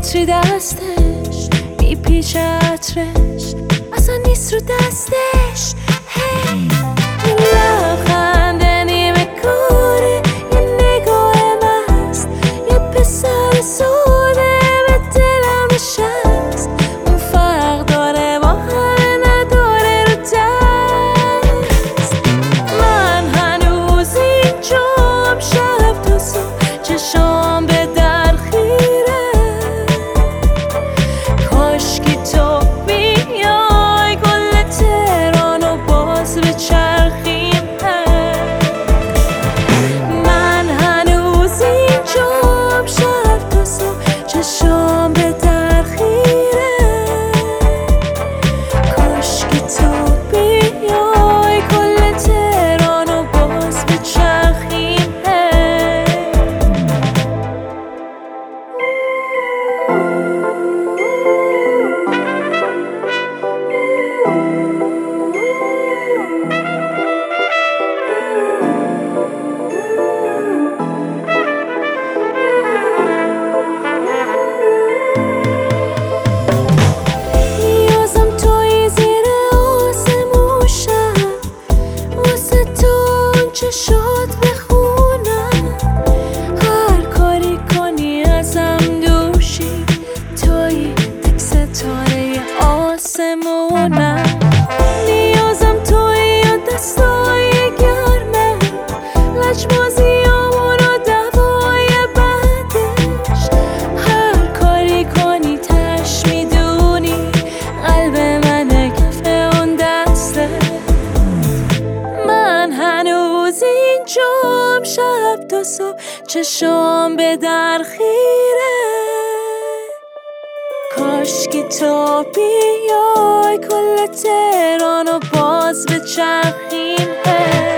عطری دستش میپیچه عطرش اصلا نیست رو دستش. هی لبخند نیمه کوره، یه نگاه مست، یه پسر سوده به دلم نشست. اون فرق داره با همه نداره رو دست. من هنوز اینجام شب تا صبح چشام به در خیره. کاشکی تو بیای گل تهرانو باز به چرخیم. من هنوز اینجام شب تا صبح چشام به در خیره. کاشکی تو بیای گل تهرانو باز به چرخیم. نیازم توی زیر آسمون شب، واسه تو اون چشات بخونم. هر کاری کنی ازم دوشی، توی تک ستاره آسمونم. نیازم توی دستای گرمه، لجبازیامون و دوای بعدش. هر کاری کنی تش میدونی قلب منه کف اون دسته. من هنوز اینجام شب تا صبح چشام به در خیره. کاشکی تو بیای کل تهرانو باز به چرخیم.